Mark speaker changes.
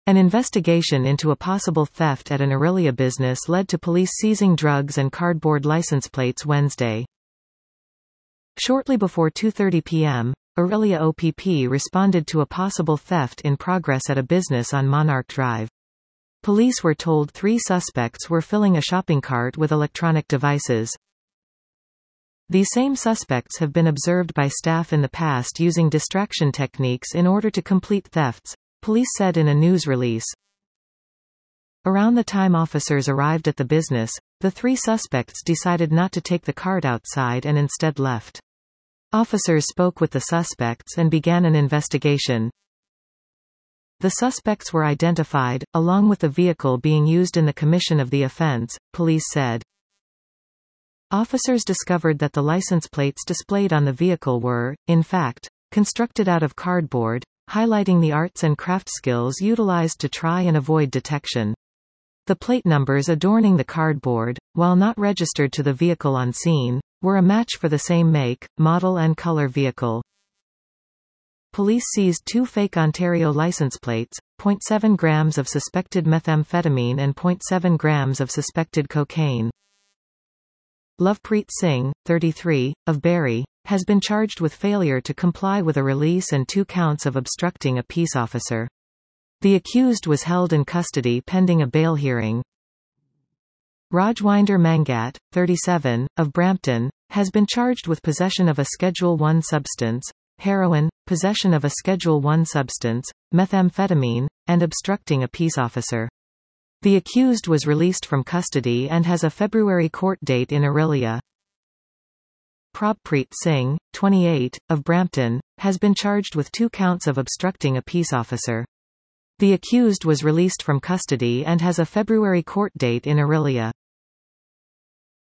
Speaker 1: An investigation into a possible theft at an Aurelia business led to police seizing drugs and cardboard license plates Wednesday. Shortly before 2:30 p.m., Aurelia OPP responded to a possible theft in progress at a business on Monarch Drive. Police were told 3 suspects were filling a shopping cart with electronic devices. These same suspects have been observed by staff in the past using distraction techniques in order to complete thefts, police said in a news release. Around the time officers arrived at the business, the 3 suspects decided not to take the cart outside and instead left. Officers spoke with the suspects and began an investigation. The suspects were identified, along with the vehicle being used in the commission of the offense, police said. Officers discovered that the license plates displayed on the vehicle were, in fact, constructed out of cardboard, highlighting the arts and craft skills utilized to try and avoid detection. The plate numbers adorning the cardboard, while not registered to the vehicle on scene, were a match for the same make, model and color vehicle. Police seized 2 fake Ontario license plates, 0.7 grams of suspected methamphetamine and 0.7 grams of suspected cocaine. Lovepreet Singh, 33, of Barrie, has been charged with failure to comply with a release and 2 counts of obstructing a peace officer. The accused was held in custody pending a bail hearing. Rajwinder Mangat, 37, of Brampton, has been charged with possession of a Schedule I substance, heroin, possession of a Schedule I substance, methamphetamine, and obstructing a peace officer. The accused was released from custody and has a February court date in Aurelia. Prabpreet Singh, 28, of Brampton, has been charged with 2 counts of obstructing a peace officer. The accused was released from custody and has a February court date in Aurelia.